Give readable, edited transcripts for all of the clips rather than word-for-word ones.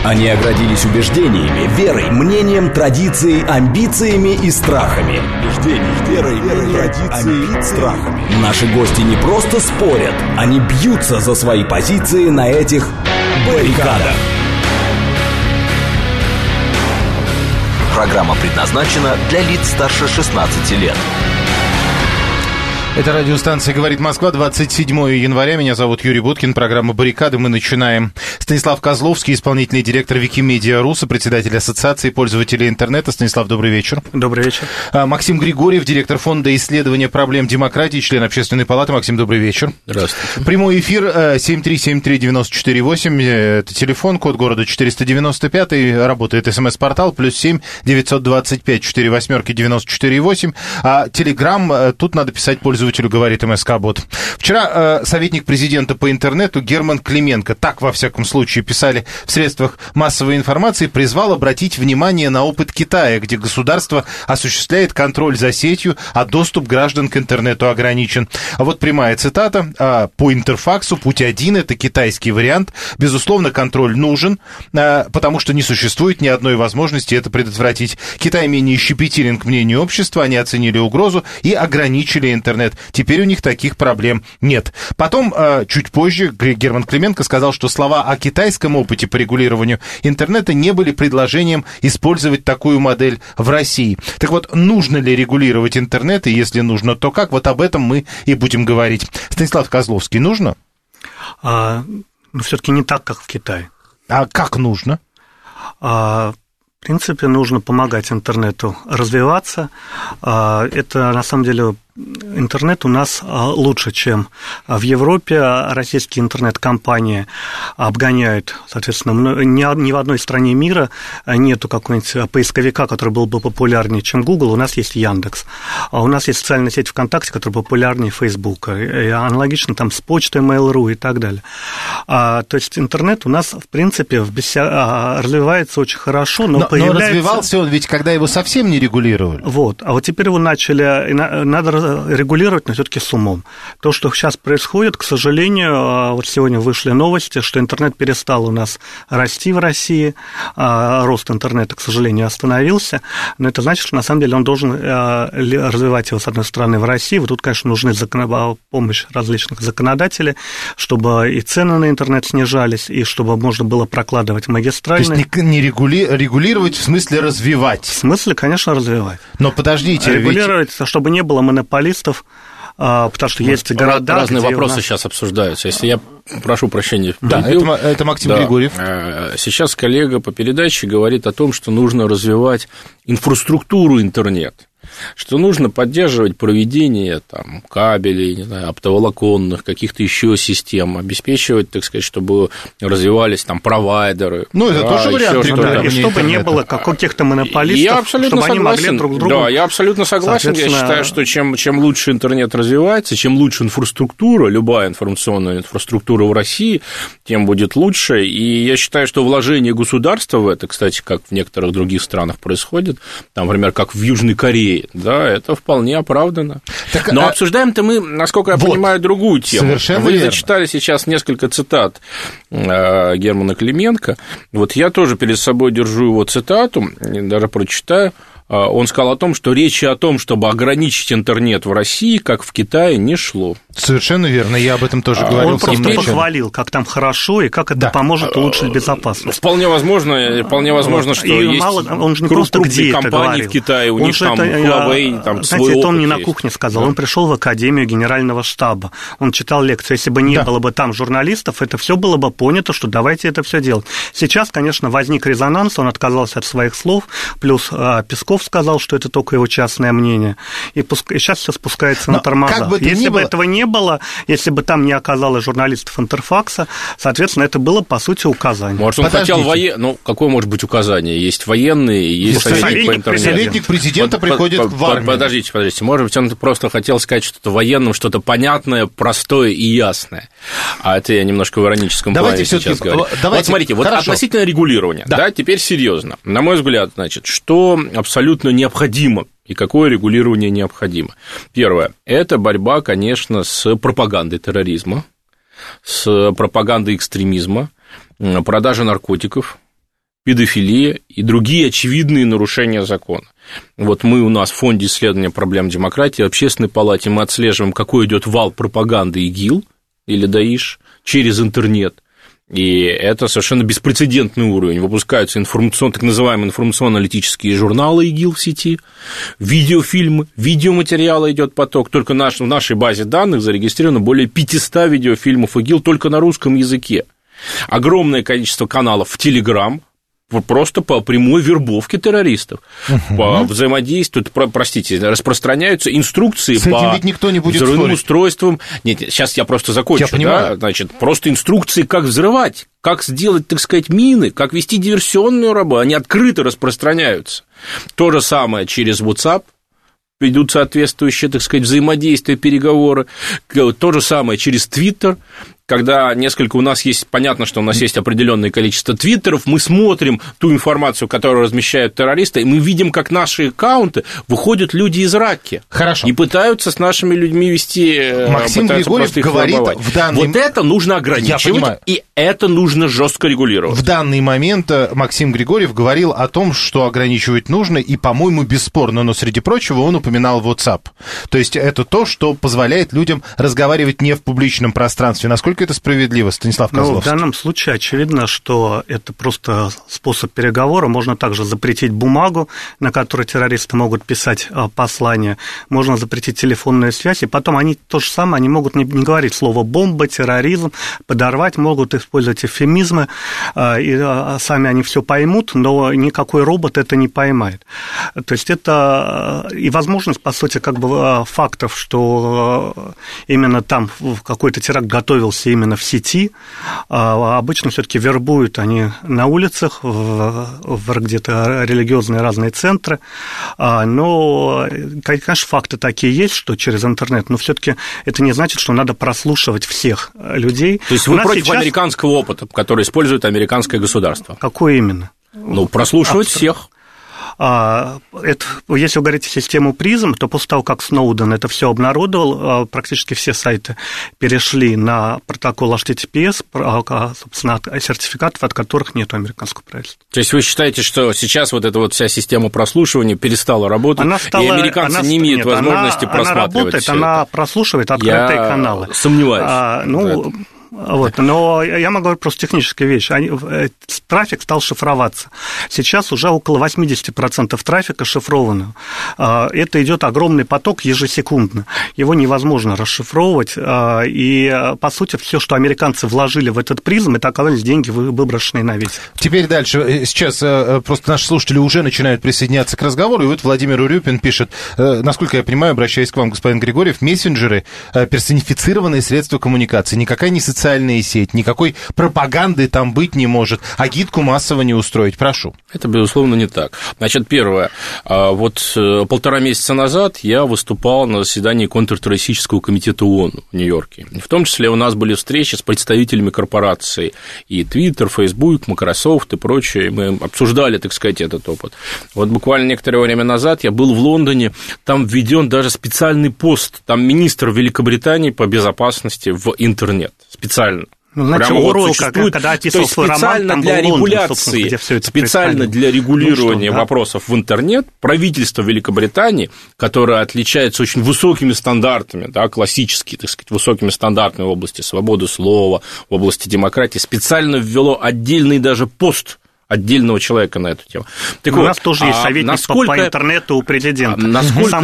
Они оградились убеждениями, верой, мнением, традицией, амбициями и страхами. Наши гости не просто спорят, они бьются за свои позиции на этих баррикадах. Программа предназначена для лиц старше 16 лет. Это радиостанция «Говорит Москва», 27 января. Меня зовут Юрий Буткин. Программа «Баррикады». Мы начинаем. Станислав Козловский, исполнительный директор Викимедиа.ру, председатель Ассоциации пользователей интернета. Станислав, добрый вечер. Добрый вечер. Максим Григорьев, директор фонда исследования проблем демократии, член Общественной палаты. Максим, добрый вечер. Здравствуйте. Прямой эфир 7373948. Это телефон, код города 495. Работает СМС-портал +7 925 48 94 8. А Телеграм, тут надо писать пользователю, говорит МСК-бот. Вчера советник президента по интернету Герман Клименко, так, во всяком случае, писали в средствах массовой информации, призвал обратить внимание на опыт Китая, где государство осуществляет контроль за сетью, а доступ граждан к интернету ограничен. А вот прямая цитата. По интерфаксу путь один, это китайский вариант. Безусловно, контроль нужен, потому что не существует ни одной возможности это предотвратить. Китай менее щепетилен к мнению общества, они оценили угрозу и ограничили интернет. Теперь у них таких проблем нет. Потом, чуть позже, Герман Клименко сказал, что слова о китайском опыте по регулированию интернета не были предложением использовать такую модель в России. Так вот, нужно ли регулировать интернет, и если нужно, то как? Вот об этом мы и будем говорить. Станислав Козловский, нужно? Все-таки не так, как в Китае. А как нужно? В принципе, нужно помогать интернету развиваться. Это, на самом деле, интернет у нас лучше, чем в Европе. Российские интернет-компании обгоняют, соответственно, ни в одной стране мира нету какого-нибудь поисковика, который был бы популярнее, чем Google. У нас есть Яндекс. А у нас есть социальная сеть ВКонтакте, которая популярнее Фейсбука. И аналогично там с почтой Mail.ru и так далее. То есть интернет у нас, в принципе, развивается очень хорошо, но появляется... Но развивался он ведь, когда его совсем не регулировали. Вот. А вот теперь его начали... Надо регулировать, но все-таки с умом. То, что сейчас происходит, к сожалению, вот сегодня вышли новости, что интернет перестал у нас расти в России, рост интернета, к сожалению, остановился, но это значит, что на самом деле он должен развивать его, с одной стороны, в России. Вот тут, конечно, нужны помощь различных законодателей, чтобы и цены на интернет снижались, и чтобы можно было прокладывать магистральные. То есть не регулировать, в смысле развивать? В смысле, конечно, развивать. Но подождите, регулировать, чтобы не было монополистов, потому что есть города, разные вопросы сейчас обсуждаются. Если я прошу прощения, это Максим Григорьев. Сейчас коллега по передаче говорит о том, что нужно развивать инфраструктуру интернета, что нужно поддерживать проведение там, кабелей, не знаю, оптоволоконных, каких-то еще систем, обеспечивать, так сказать, чтобы развивались там провайдеры. Ну, это тоже вариант. И чтобы не было каких-то монополистов, чтобы они могли друг другу... Да, я абсолютно согласен. Я считаю, что чем лучше интернет развивается, чем лучше инфраструктура, любая информационная инфраструктура в России, тем будет лучше. И я считаю, что вложение государства в это, кстати, как в некоторых других странах происходит, там, например, как в Южной Корее, да, это вполне оправдано. Но обсуждаем-то мы, насколько я понимаю, другую тему. Совершенно Вы верно. зачитали сейчас несколько цитат Германа Клименко. Вот я тоже перед собой держу его цитату, даже прочитаю. Он сказал о том, что речи о том, чтобы ограничить интернет в России, как в Китае, не шло. Совершенно верно, я об этом тоже говорил. Он просто похвалил, как там хорошо и как это поможет улучшить безопасность. Вполне возможно, что есть он же не просто где это компании говорил. в Китае, у них там Huawei, там свой опыт. Знаете, это он не на кухне сказал, он пришел в Академию Генерального штаба, он читал лекцию. Если бы не было бы там журналистов, это все было бы понято, что давайте это все делать. Сейчас, конечно, возник резонанс, он отказался от своих слов, плюс Песков сказал, что это только его частное мнение, и сейчас все спускается на тормозах. Если бы этого не было, если бы там не оказалось журналистов Интерфакса, соответственно, это было, по сути, указание. Может, он хотел какое может быть указание? Есть военные, есть советник по интернету. Советник президента приходит в армию. Подождите. Может быть, он просто хотел сказать что-то военным, что-то понятное, простое и ясное. А это я немножко в ироническом плане сейчас говорю. Вот смотрите, относительно регулирования, да, теперь серьезно. На мой взгляд, значит, что абсолютно необходимо и какое регулирование необходимо. Первое – это борьба, конечно, с пропагандой терроризма, с пропагандой экстремизма, продажей наркотиков педофилия и другие очевидные нарушения закона. Вот мы у нас в Фонде исследования проблем демократии, Общественной палате, мы отслеживаем, какой идет вал пропаганды ИГИЛ или ДАИШ через интернет. И это совершенно беспрецедентный уровень. Выпускаются так называемые информационно-аналитические журналы ИГИЛ в сети, видеофильмы, видеоматериалы идет поток. Только в нашей базе данных зарегистрировано более 500 видеофильмов ИГИЛ только на русском языке. Огромное количество каналов в Telegram, просто по прямой вербовке террористов, по взаимодействию, распространяются инструкции по взрывным устройствам. Нет, сейчас я просто закончу. Значит, просто инструкции, как взрывать, как сделать, так сказать, мины, как вести диверсионную работу, они открыто распространяются. То же самое через WhatsApp. Ведут соответствующие, так сказать, взаимодействия, переговоры. То же самое через Twitter. Когда у нас есть, понятно, что у нас есть определенное количество твиттеров, мы смотрим ту информацию, которую размещают террористы, и мы видим, как наши аккаунты выходят люди из Ракки. Хорошо. И пытаются с нашими людьми вести... Максим Григорьев говорит в данный... Вот это нужно ограничивать, и это нужно жестко регулировать. В данный момент Максим Григорьев говорил о том, что ограничивать нужно, и, по-моему, бесспорно, но, среди прочего, он упоминал WhatsApp. То есть это то, что позволяет людям разговаривать не в публичном пространстве. Насколько это справедливо, Станислав Козловский? В данном случае очевидно, что это просто способ переговора. Можно также запретить бумагу, на которой террористы могут писать послания. Можно запретить телефонную связь. И потом они то же самое, они могут не говорить слово «бомба», «терроризм», «подорвать», могут использовать эвфемизмы. И сами они все поймут, но никакой робот это не поймает. То есть это и возможность, по сути, фактов, что именно там какой-то теракт готовился именно в сети. Обычно все-таки вербуют они на улицах, в где-то религиозные разные центры. Но, конечно, факты такие есть, что через интернет, но все-таки это не значит, что надо прослушивать всех людей. То есть вы против американского опыта, который использует американское государство? Какой именно? Прослушивать всех. Если вы говорите систему призм, то после того, как Сноуден это все обнародовал, практически все сайты перешли на протокол HTTPS, собственно, сертификатов, от которых нет у американского правительства. То есть вы считаете, что сейчас вот эта вот вся система прослушивания перестала работать, и американцы не имеют возможности просматривать она работает, всё она это? прослушивает открытые каналы. Я сомневаюсь. Но я могу говорить просто технические вещи. Трафик стал шифроваться. Сейчас уже около 80% трафика шифровано. Это идет огромный поток ежесекундно. Его невозможно расшифровывать. И, по сути, все, что американцы вложили в этот призм, это оказались деньги, выброшенные на ветер. Теперь дальше. Сейчас просто наши слушатели уже начинают присоединяться к разговору. И вот Владимир Урюпин пишет, насколько я понимаю, обращаясь к вам, господин Григорьев, мессенджеры – персонифицированные средства коммуникации. Никакая не социальная сеть, никакой пропаганды там быть не может. Агитку массово не устроить. Прошу. Это, безусловно, не так. Значит, первое. Вот 1,5 месяца назад я выступал на заседании контртеррористического комитета ООН в Нью-Йорке. В том числе у нас были встречи с представителями корпораций и Twitter, Facebook, Microsoft и прочее. Мы обсуждали, так сказать, этот опыт. Вот буквально некоторое время назад я был в Лондоне, там введен даже специальный пост, там министр Великобритании по безопасности в интернет. Специально. Значит, Оруэлл, когда описывал свой роман, там был Лондон, где все это специально для регулирования вопросов в интернет правительство Великобритании, которое отличается очень высокими стандартами, да, классически, так сказать, высокими стандартами в области свободы слова, в области демократии, специально ввело отдельный даже пост отдельного человека на эту тему. Так у нас тоже есть советник по интернету у президента. Насколько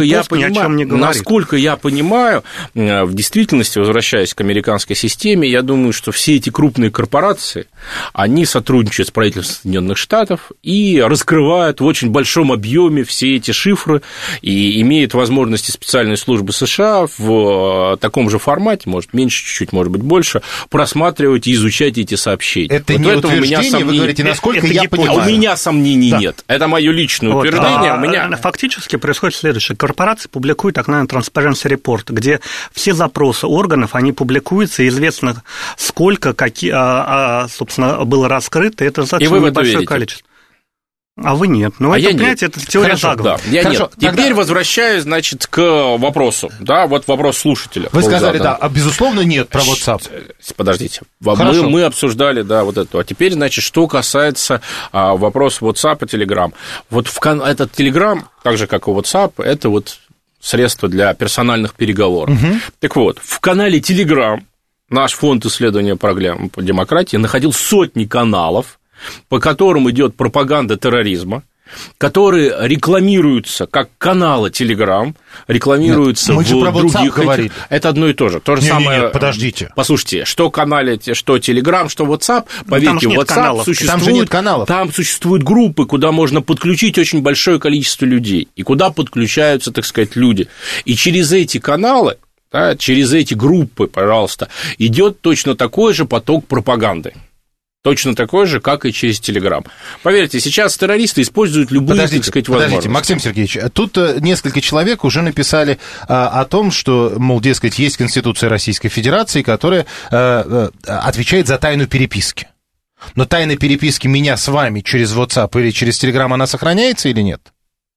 я понимаю, в действительности, возвращаясь к американской системе, я думаю, что все эти крупные корпорации, они сотрудничают с правительством Соединенных Штатов и раскрывают в очень большом объеме все эти шифры и имеют возможности специальной службы США в таком же формате, может, меньше чуть-чуть, может быть, больше, просматривать и изучать эти сообщения. Это вот не утверждение, вы говорите, насколько я понимаю. А у меня сомнений нет. Это мое личное утверждение. Фактически происходит следующее. Корпорации публикуют так называемый Transparency Report, где все запросы органов, они публикуются, и известно, сколько, собственно, было раскрыто, это достаточно небольшое количество. А вы нет. Ну, это, понимаете, это теория заговора. Да. Я нет. Теперь возвращаюсь, значит, к вопросу. Да, вот вопрос слушателя. Вы сказали, да, безусловно, нет про WhatsApp. Подождите. Мы обсуждали, да, вот это. А теперь, значит, что касается вопроса WhatsApp и Telegram. Вот этот Telegram, так же, как и WhatsApp, это вот средство для персональных переговоров. Угу. Так вот, в канале Telegram наш фонд исследования программ по демократии находил сотни каналов, по которым идет пропаганда терроризма, которые рекламируются как каналы Telegram, рекламируются в других... Это одно и то же. То же самое... Нет, подождите. Послушайте, что Telegram, что WhatsApp, поверьте, WhatsApp существует... Там же нет каналов. Там существуют группы, куда можно подключить очень большое количество людей, и куда подключаются, так сказать, люди. И через эти каналы, да, через эти группы, пожалуйста, идет точно такой же поток пропаганды. Точно такой же, как и через Telegram. Поверьте, сейчас террористы используют любые, так сказать, возможности. Подождите, Максим Сергеевич, тут несколько человек уже написали о том, что, мол, дескать, есть Конституция Российской Федерации, которая отвечает за тайну переписки. Но тайна переписки меня с вами через WhatsApp или через Telegram, она сохраняется или нет?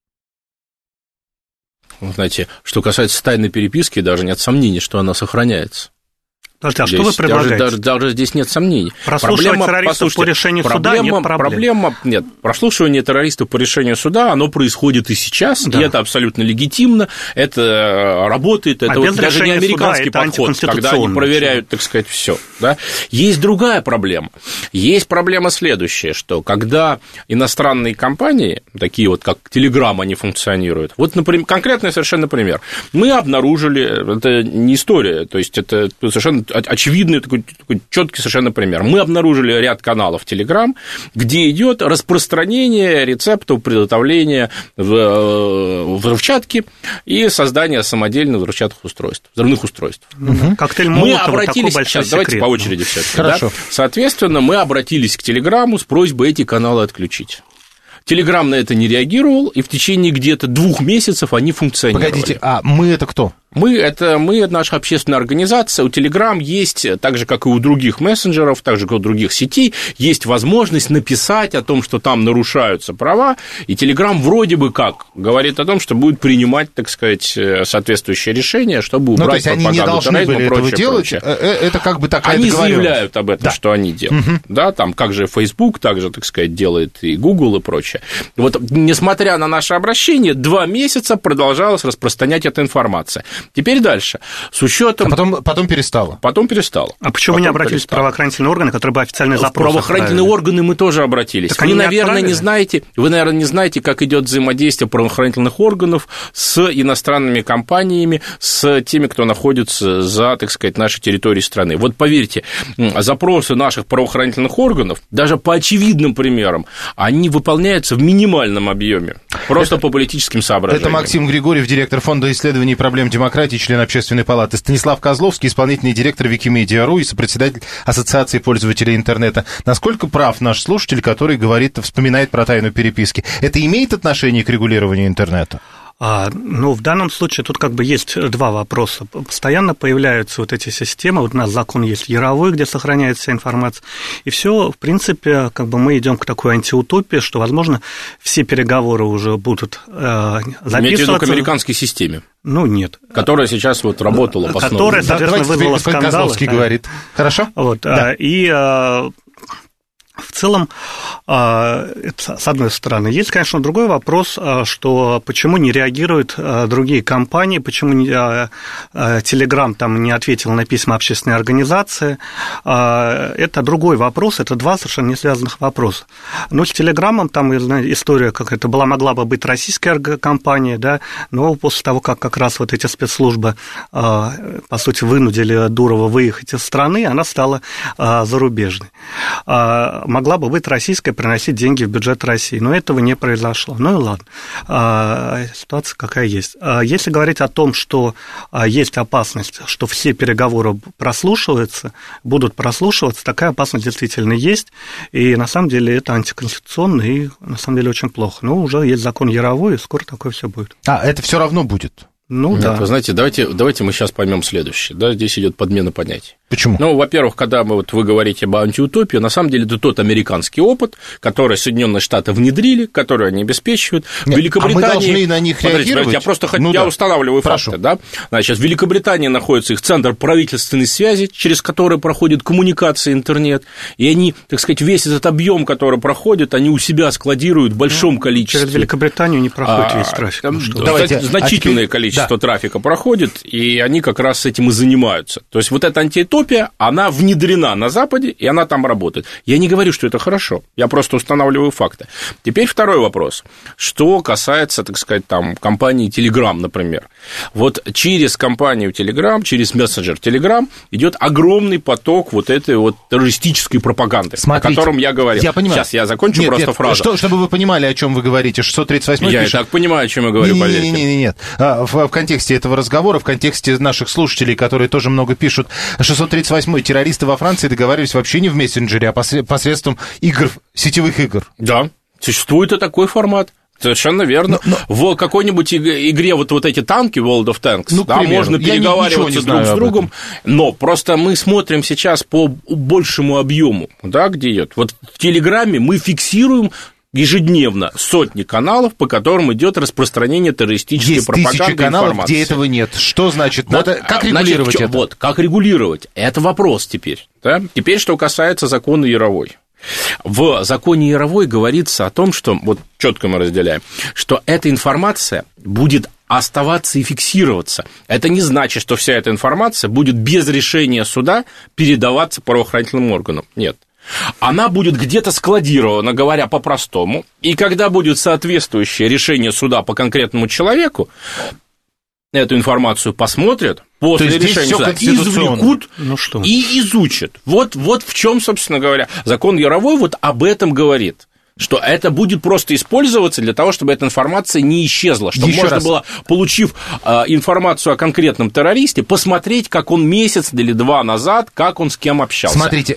Вы знаете, что касается тайной переписки, даже нет сомнений, что она сохраняется. Подожди, а что вы предлагаете? Даже здесь нет сомнений. Прослушивать террористов по решению суда нет проблем. Нет, прослушивание террористов по решению суда, оно происходит и сейчас, да. И это абсолютно легитимно, это работает, это вот даже не американский подход, когда они проверяют, так сказать, все. Да? Есть другая проблема. Есть проблема следующая, что когда иностранные компании, такие вот как Telegram, они функционируют, вот, например, конкретный совершенно пример. Мы обнаружили, это не история, то есть это совершенно очевидный, такой четкий совершенно пример. Мы обнаружили ряд каналов Telegram, где идет распространение рецептов приготовления взрывчатки и создания самодельных взрывных устройств. Угу. Коктейль Молотова, такой большой секрет. Давайте по очереди все. Хорошо. Да? Соответственно, мы обратились к Телеграму с просьбой эти каналы отключить. Telegram на это не реагировал, и в течение где-то 2 месяцев они функционировали. Погодите, а мы это кто? Мы это наша общественная организация. У Telegram есть, так же, как и у других мессенджеров, так же, как и у других сетей, есть возможность написать о том, что там нарушаются права, и Telegram вроде бы как говорит о том, что будет принимать, так сказать, соответствующее решение, чтобы убрать пропаганду. Они не должны были этого делать, это как бы такая договоренность. Они заявляют об этом, да. Что они делают. Угу. Да, там как же Facebook, так же, так сказать, делает и Google и прочее. Вот, несмотря на наше обращение, 2 месяца продолжалась распространять эта информация. Теперь дальше. С учетом... Потом перестало. Потом перестало. А почему вы не обратились в правоохранительные органы, которые бы официальный запрос В правоохранительные органы мы тоже обратились. Вы, наверное, не знаете, как идет взаимодействие правоохранительных органов с иностранными компаниями, с теми, кто находится за, так сказать, нашей территорией страны. Вот поверьте, запросы наших правоохранительных органов, даже по очевидным примерам, они выполняются в минимальном объеме, просто по политическим соображениям. Это Максим Григорьев, директор Фонда исследований проблем демократии, член Общественной палаты. Станислав Козловский, исполнительный директор Викимедиа.ру и сопредседатель Ассоциации пользователей интернета. Насколько прав наш слушатель, который вспоминает про тайну переписки? Это имеет отношение к регулированию интернета? Ну, в данном случае тут как бы есть 2 вопроса. Постоянно появляются вот эти системы. Вот у нас закон есть Яровой, где сохраняется вся информация. И все, в принципе, как бы мы идем к такой антиутопии, что, возможно, все переговоры уже будут записываться. Имеете в виду к американской системе? Ну, нет. Которая сейчас вот работала по основе. Которая, соответственно, вызвала скандалы. Козловский говорит. Хорошо? Вот, да. В целом, с одной стороны, есть, конечно, другой вопрос, что почему не реагируют другие компании, почему Telegram там не ответил на письма общественной организации. Это другой вопрос, это 2 совершенно не связанных вопроса. Но с Телеграмом там история какая-то могла бы быть российская компания, да, но после того, как раз вот эти спецслужбы, по сути, вынудили Дурова выехать из страны, она стала зарубежной. Могла бы быть российская, приносить деньги в бюджет России, но этого не произошло. Ну и ладно, ситуация какая есть. Если говорить о том, что есть опасность, что все переговоры будут прослушиваться, такая опасность действительно есть, и на самом деле это антиконституционно, и на самом деле очень плохо. Но уже есть закон Яровой, и скоро такое все будет. Это все равно будет? Ну, нет, да. Вы знаете, давайте мы сейчас поймем следующее. Да, здесь идет подмена понятий. Почему? Ну, во-первых, когда вы говорите об антиутопии, на самом деле это тот американский опыт, который Соединенные Штаты внедрили, который они обеспечивают. Нет, Великобритания... мы должны на них реагировать? Я просто устанавливаю факты. Да? Значит, в Великобритании находится их центр правительственной связи, через который проходит коммуникация, интернет, и они, так сказать, весь этот объем, который проходит, они у себя складируют в большом количестве. Через Великобританию не проходит весь трафик. Значительное количество трафика проходит, и они как раз с этим и занимаются. То есть вот эта антиутопия, она внедрена на Западе, и она там работает. Я не говорю, что это хорошо, я просто устанавливаю факты. Теперь второй вопрос. Что касается, так сказать, там, компании Telegram, например. Вот через компанию Telegram, через мессенджер Telegram идет огромный поток вот этой вот террористической пропаганды, о котором я говорил. Я понимаю. Сейчас я закончу фразу. Чтобы вы понимали, о чем вы говорите. 638-й Я и так понимаю, о чем я говорю, поверьте. Нет. В контексте этого разговора, в контексте наших слушателей, которые тоже много пишут, 638-й террористы во Франции договаривались вообще не в мессенджере, а посредством игр, сетевых игр. Да, существует и такой формат. Совершенно верно. В какой-нибудь игре вот эти танки, World of Tanks, можно переговариваться друг с другом, но просто мы смотрим сейчас по большему объему, да, где идет. Вот в Телеграме мы фиксируем ежедневно сотни каналов, по которым идет распространение террористической пропаганды и информации. Есть тысячи каналов, где этого нет. Что значит? Как регулировать это? Вот, как регулировать? Это вопрос теперь. Да? Теперь, что касается закона Яровой. В законе Яровой говорится о том, что, вот четко мы разделяем, что эта информация будет оставаться и фиксироваться. Это не значит, что вся эта информация будет без решения суда передаваться правоохранительным органам. Нет. Она будет где-то складирована, говоря по-простому, и когда будет соответствующее решение суда по конкретному человеку, эту информацию посмотрят, после решения суда извлекут и изучат. Вот в чем, собственно говоря, закон Яровой вот об этом говорит. Что это будет просто использоваться для того, чтобы эта информация не исчезла, чтобы можно было, получив информацию о конкретном террористе, посмотреть, как он месяц или два назад, как он с кем общался. Смотрите,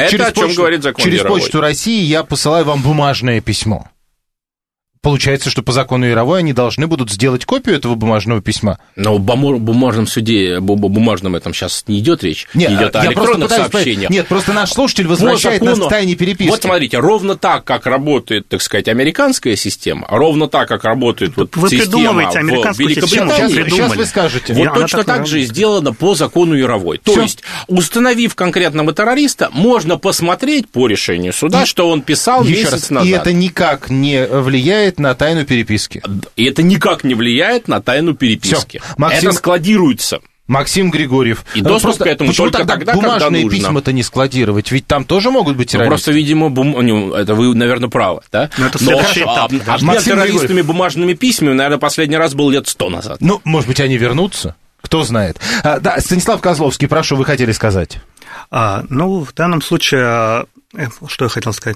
через почту России я посылаю вам бумажное письмо. Получается, что по закону Яровой они должны будут сделать копию этого бумажного письма. Но в бумажном суде, бумажном этом сейчас не идет речь, идет о электронных сообщениях. Нет, просто наш слушатель возвращает нас к тайне переписки. Вот смотрите, ровно так, как работает, так сказать, американская система, ровно так, как работает система в Великобритании. Сейчас вы скажете. Вот точно так же и сделано по закону Яровой. То есть, установив конкретного террориста, можно посмотреть по решению суда, что он писал месяц назад. И это никак не влияет на тайну переписки. И это никак не влияет на тайну переписки. Это складируется. Максим Григорьев. И доступ к этому только тогда, когда нужно. Бумажные письма-то не складировать, ведь там тоже могут быть террористы. Просто, видимо, это вы, наверное, правы, да? Но обмен террористами бумажными письмами, наверное, последний раз был лет 100 назад. Ну, может быть, они вернутся? Кто знает. Да, Станислав Козловский, прошу, вы хотели сказать. В данном случае, что я хотел сказать...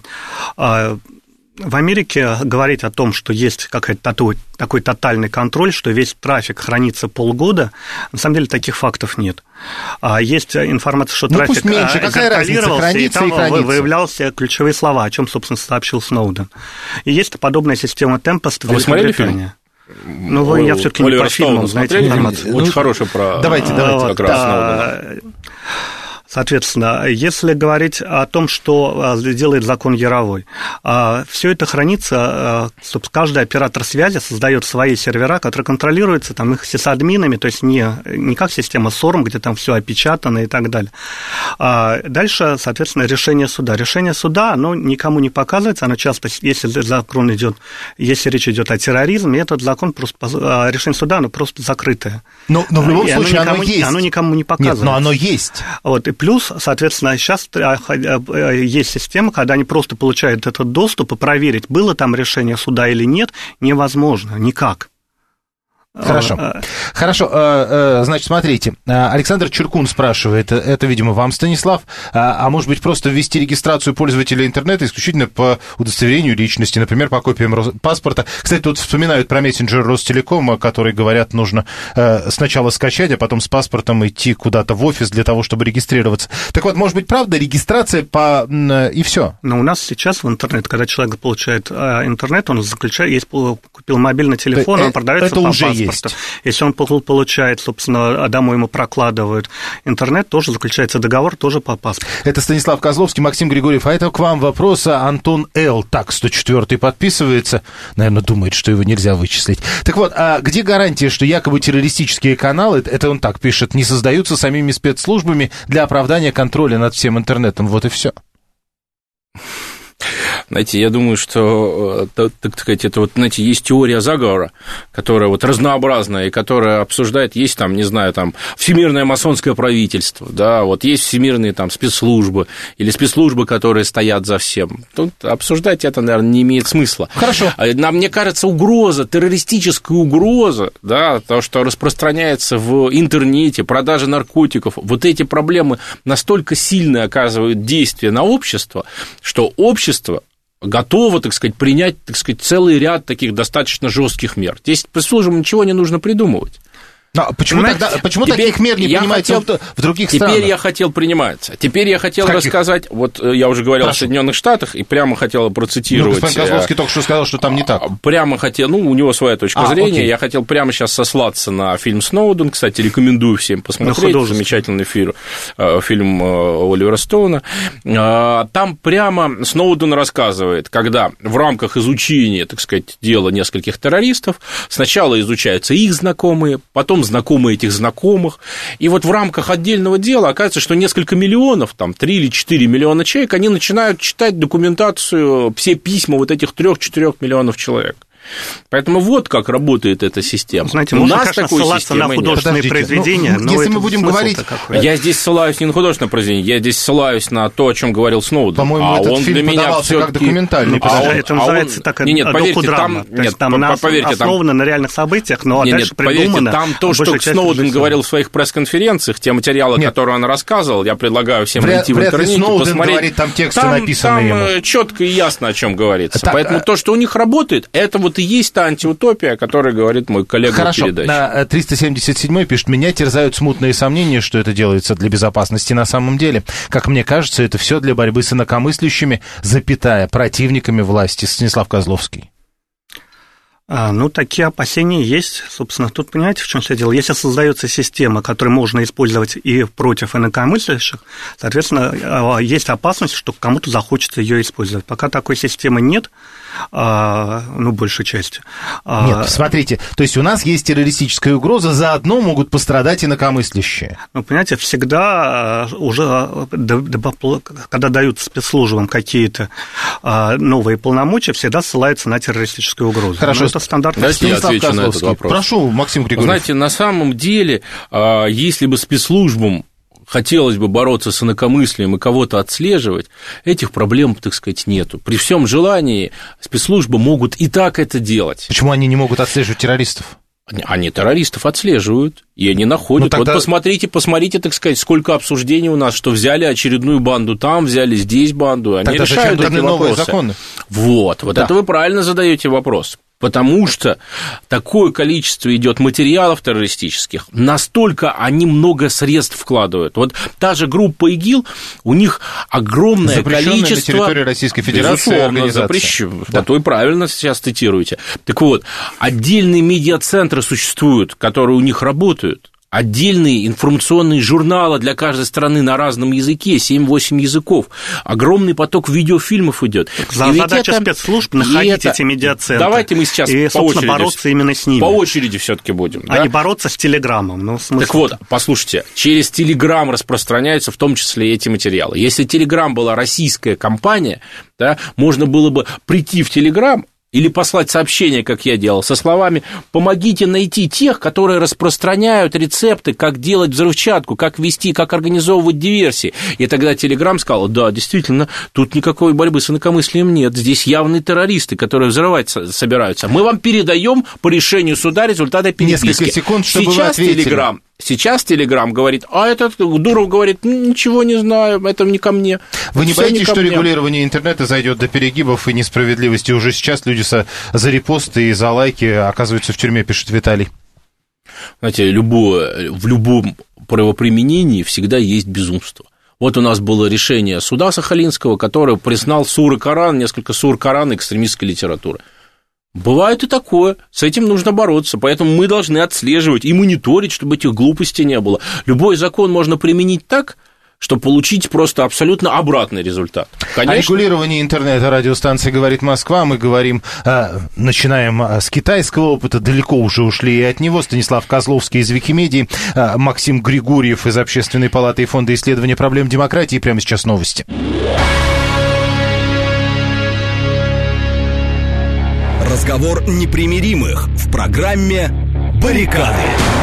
В Америке говорить о том, что есть такой тотальный контроль, что весь трафик хранится полгода, на самом деле таких фактов нет. Есть информация, что трафик контролировался, и там выявлялся ключевые слова, о чем, собственно, сообщил Сноуден. И есть подобная система Tempest в Великобритании. Я все-таки не по фильмам, знаете, информацию. Очень хороший про... Давайте. Как раз Сноудена. Соответственно, если говорить о том, что делает закон Яровой, все это хранится, каждый оператор связи создает свои сервера, которые контролируются их сисадминами, то есть не как система SORM, где там все опечатано и так далее. Дальше, соответственно, решение суда. Решение суда, оно никому не показывается, оно часто, если речь идет о терроризме, этот закон решение суда, оно просто закрытое. Но в любом случае оно есть. Оно никому не показывается. Нет, но оно есть. И плюс, соответственно, сейчас есть система, когда они просто получают этот доступ, и проверить, было там решение суда или нет, невозможно, никак. Хорошо. Значит, смотрите, Александр Чуркун спрашивает, это, видимо, вам, Станислав, а может быть, просто ввести регистрацию пользователя интернета исключительно по удостоверению личности, например, по копиям паспорта. Кстати, тут вспоминают про мессенджер Ростелекома, который, говорят, нужно сначала скачать, а потом с паспортом идти куда-то в офис для того, чтобы регистрироваться. Так вот, может быть, правда, регистрация и все? Но у нас сейчас в интернет, когда человек получает интернет, он купил мобильный телефон, он продается по паспорту. транспорта. Если он получает, собственно, домой ему прокладывают интернет, тоже заключается договор, тоже по паспорту. Это Станислав Козловский, Максим Григорьев. А это к вам вопрос. Антон Л. Так, 104-й подписывается. Наверное, думает, что его нельзя вычислить. Так вот, а где гарантия, что якобы террористические каналы, это он так пишет, не создаются самими спецслужбами для оправдания контроля над всем интернетом? Вот и все. Знаете, я думаю, что, так сказать, это вот, знаете, есть теория заговора, которая вот разнообразная, и которая обсуждает, есть там, не знаю, там, всемирное масонское правительство, да, вот есть всемирные там спецслужбы, или спецслужбы, которые стоят за всем. Тут обсуждать это, наверное, не имеет смысла. Хорошо. Мне кажется, угроза, террористическая угроза, да, то, что распространяется в интернете, продажа наркотиков, вот эти проблемы настолько сильно оказывают действие на общество, что общество готово, так сказать, принять, так сказать, целый ряд таких достаточно жестких мер. Здесь спецслужбам ничего не нужно придумывать. Но почему таких мер не принимается в других странах? Теперь я хотел приниматься. Теперь я хотел рассказать, вот я уже говорил о Соединенных Штатах, и прямо хотел процитировать. Господин Козловский только что сказал, что там не так. Прямо хотел, у него своя точка зрения, окей. Я хотел прямо сейчас сослаться на фильм «Сноуден», кстати, рекомендую всем посмотреть, замечательный фильм Оливера Стоуна. Там прямо Сноуден рассказывает, когда в рамках изучения, так сказать, дела нескольких террористов сначала изучаются их знакомые, потом знакомые этих знакомых, и вот в рамках отдельного дела оказывается, что несколько миллионов, там 3 или 4 миллиона человек, они начинают читать документацию, все письма вот этих 3-4 миллионов человек. Поэтому вот как работает эта система. Знаете, можно, конечно, ссылаться на художественные произведения, но если мы будем говорить... Я здесь ссылаюсь не на художественное произведение, я здесь ссылаюсь на то, о чем говорил Сноуден. По-моему, этот фильм подавался как документальный. Это называется так, докудрама. Поверьте, основано на реальных событиях, но дальше придумано. Там то, что Сноуден говорил в своих пресс-конференциях, те материалы, которые он рассказывал, я предлагаю всем найти в интернете, посмотреть. Там тексты написаны ему. Там четко и ясно, о чем говорится. Поэтому то, что у них работает, это вот и есть та антиутопия, о которой говорит мой коллега в передаче. На 377-й пишет: меня терзают смутные сомнения, что это делается для безопасности на самом деле. Как мне кажется, это все для борьбы с инакомыслящими, противниками власти. Станислав Козловский. Такие опасения есть. Собственно, тут понимаете, в чем все дело? Если создается система, которую можно использовать и против инакомыслящих, соответственно, есть опасность, что кому-то захочется ее использовать. Пока такой системы нет, большей части. Нет, смотрите, то есть у нас есть террористическая угроза, заодно могут пострадать инакомыслящие. Понимаете, всегда уже, когда дают спецслужбам какие-то новые полномочия, всегда ссылаются на террористическую угрозу. Хорошо. Это стандартный. Давайте я отвечу на этот вопрос. Прошу, Максим Григорьев. Знаете, на самом деле, если бы спецслужбам хотелось бы бороться с инакомыслием и кого-то отслеживать, этих проблем, так сказать, нету. При всем желании спецслужбы могут и так это делать. Почему они не могут отслеживать террористов? Они террористов отслеживают, и они находят. Тогда... Вот посмотрите, так сказать, сколько обсуждений у нас, что взяли очередную банду там, взяли здесь банду. Они тогда решают эти новые вопросы. Законы? Вот да. Это вы правильно задаете вопрос. Потому что такое количество идет материалов террористических, настолько они много средств вкладывают. Вот та же группа ИГИЛ, у них огромное количество... на территории Российской Федерации организация. Да. Вот вы правильно сейчас цитируете. Так вот, отдельные медиацентры существуют, которые у них работают. Отдельные информационные журналы для каждой страны на разном языке, 7-8 языков. Огромный поток видеофильмов идет. Задача спецслужб находить эти медиацентры. Давайте мы сейчас и, по очереди бороться именно с ними. По очереди все-таки будем. А не бороться с Телеграмом. Так вот, послушайте, через Телеграм распространяются в том числе и эти материалы. Если Телеграм была российская компания, да, можно было бы прийти в Телеграм или послать сообщение, как я делал, со словами «помогите найти тех, которые распространяют рецепты, как делать взрывчатку, как вести, как организовывать диверсии». И тогда Телеграм сказал: да, действительно, тут никакой борьбы с инакомыслием нет, здесь явные террористы, которые взрывать собираются. Мы вам передаем по решению суда результаты переписки. Несколько секунд, чтобы вы ответили. Сейчас Телеграм говорит, а этот Дуров говорит: ничего не знаю, это не ко мне. Вы не боитесь, что регулирование интернета зайдет до перегибов и несправедливости? Уже сейчас люди за репосты и за лайки оказываются в тюрьме, пишет Виталий. Знаете, в любом правоприменении всегда есть безумство. Вот у нас было решение суда Сахалинского, которое признал несколько сур Корана экстремистской литературы. Бывает и такое, с этим нужно бороться, поэтому мы должны отслеживать и мониторить, чтобы этих глупостей не было. Любой закон можно применить так, чтобы получить просто абсолютно обратный результат. Конечно. О регулировании интернета радиостанции «Говорит Москва» мы говорим, начинаем с китайского опыта, далеко уже ушли и от него. Станислав Козловский из Викимедии, Максим Григорьев из Общественной палаты и Фонда исследования проблем демократии. Прямо сейчас новости. Разговор непримиримых в программе «Баррикады».